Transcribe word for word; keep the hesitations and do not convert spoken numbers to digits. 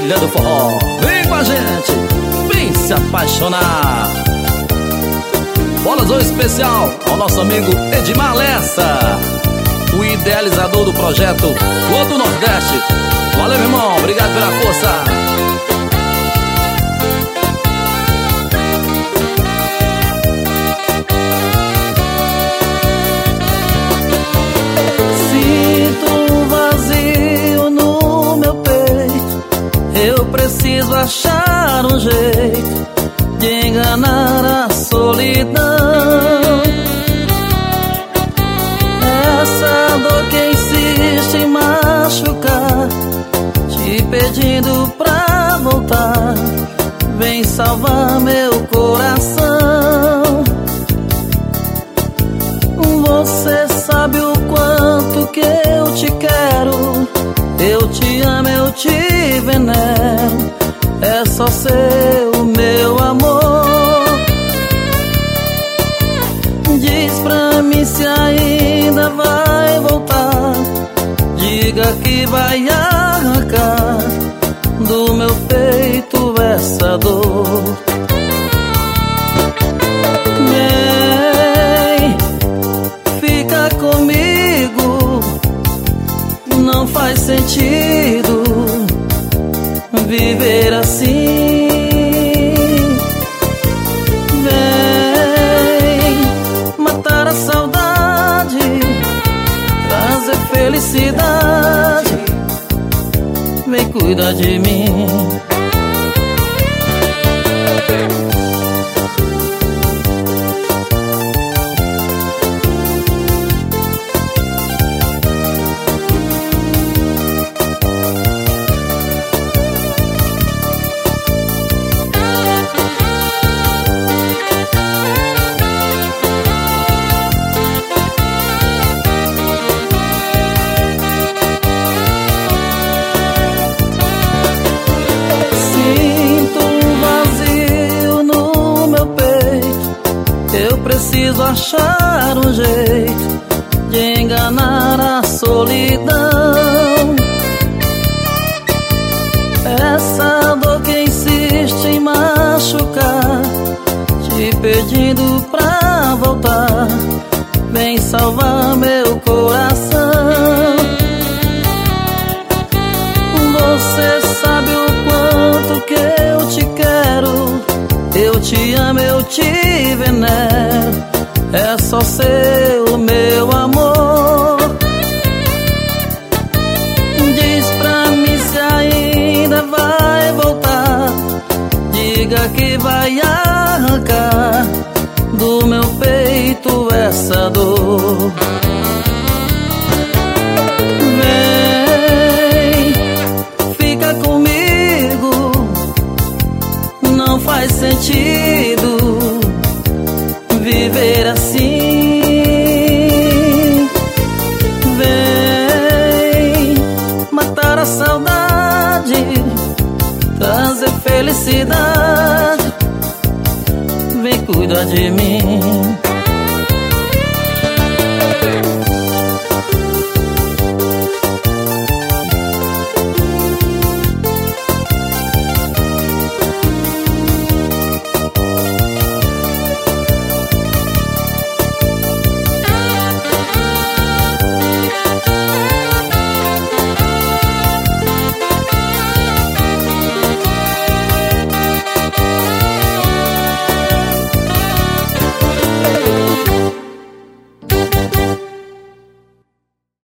Ilha do Forró. Vem com a gente, vem se apaixonar. Bola especial ao nosso amigo Edmar Lessa, o idealizador do projeto Flor do Nordeste. Valeu, meu irmão, obrigado pela força. Preciso achar um jeito de enganar a solidão. Essa dor que insiste em machucar, te pedindo pra voltar. Vem salvar meu coração. Você sabe o quanto que eu te quero. Eu te amo, eu te venero. É só ser o meu amor. Diz pra mim se ainda vai voltar. Diga que vai arrancar do meu peito essa dor. Vem, fica comigo. Não faz sentido viver assim. Vem matar a saudade, trazer felicidade. Vem cuidar de mim. Preciso achar um jeito de enganar a solidão. Essa dor que insiste em machucar, te pedindo pra voltar. Vem salvar meu coração. Você sabe o quanto que eu te quero. Eu te amo, eu te venero. É só ser o meu amor. Diz pra mim se ainda vai voltar. Diga que vai arrancar do meu peito essa dor. Vem, fica comigo. Não faz sentido viver assim. Vem matar a saudade, trazer felicidade. Vem cuidar de mim.